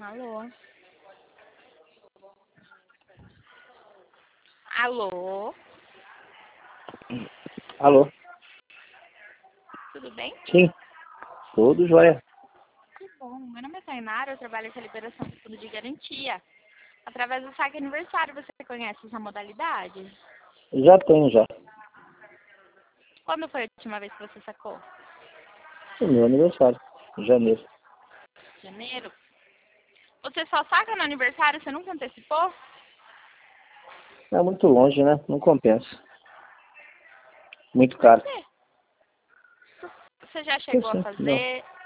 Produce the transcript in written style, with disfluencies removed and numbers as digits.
Alô? Alô? Alô? Tudo bem? Sim, tudo jóia. Que bom. Meu nome é Tainara, eu trabalho com a liberação do fundo de garantia. Através do saque aniversário, você conhece essa modalidade? Já tenho já. Quando foi a última vez que você sacou? O meu aniversário, em janeiro. Janeiro? Você só saca no aniversário, você nunca antecipou? É muito longe, né? Não compensa. Muito Por caro. quê? Você já Porque chegou a assim, não. fazer